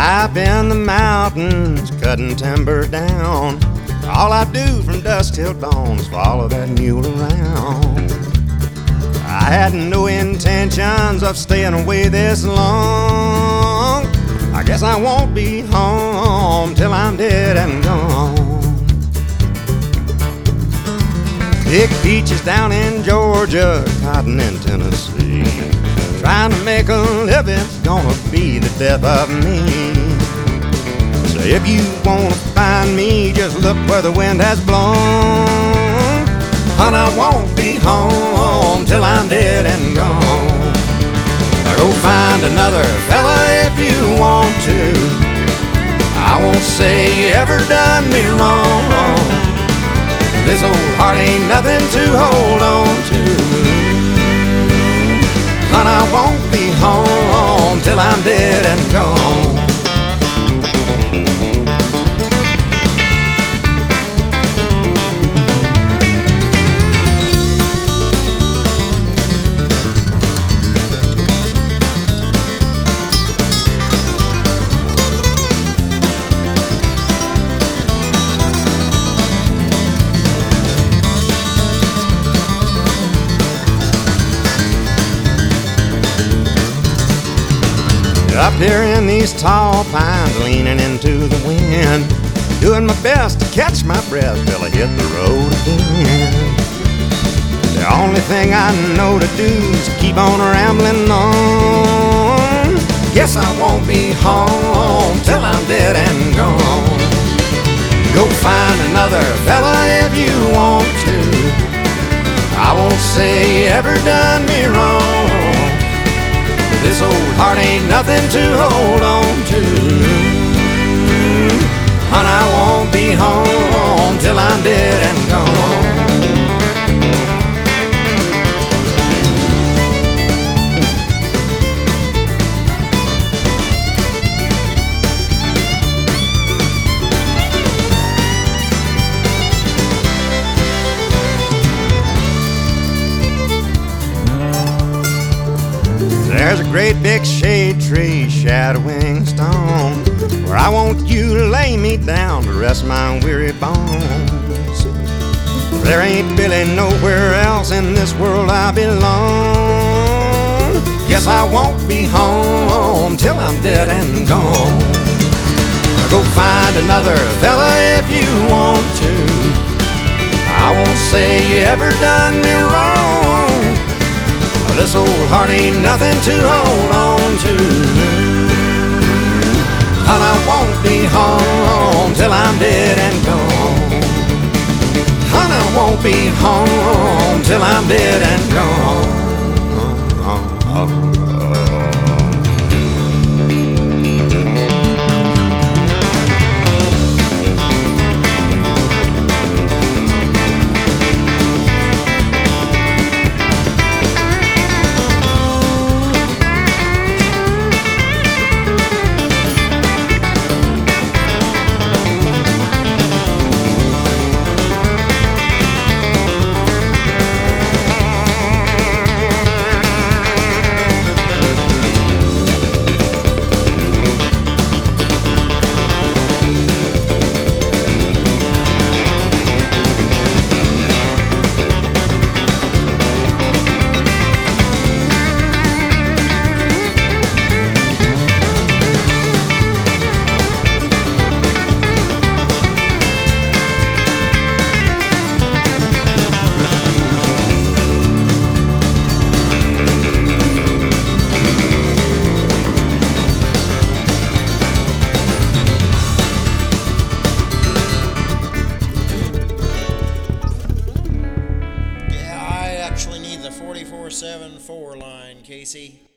High up in the mountains, cutting timber down. All I do from dusk till dawn is follow that mule around. I had no intentions of staying away this long. I guess I won't be home till I'm dead and gone. Big peaches down in Georgia, cotton in Tennessee. Trying to make a living's gonna be the death of me. So if you wanna find me, just look where the wind has blown. Honey, I won't be home till I'm dead and gone. Go find another fella if you want to. I won't say you ever done me wrong. This old heart ain't nothing to hold on to. Honey, I won't be home till I'm dead and gone. Up here in these tall pines, leaning into the wind, doing my best to catch my breath till I hit the road again. The only thing I know to do is keep on rambling on. Guess I won't be home till I'm dead and gone. Go find another fella if you want to. I won't say you ever done me wrong. This old heart ain't nothing to hold on to. Honey, I won't be home till I'm dead and gone. There's a great big shade tree shadowing stone, where I want you to lay me down to rest my weary bones. There ain't really nowhere else in this world I belong. Guess I won't be home till I'm dead and gone. Go find another fella if you want to. I won't say you ever done me wrong. This old heart ain't nothing to hold on to. And I won't be home till I'm dead and gone. And I won't be home till I'm dead and gone. Actually need the 44-7-4 line, Casey.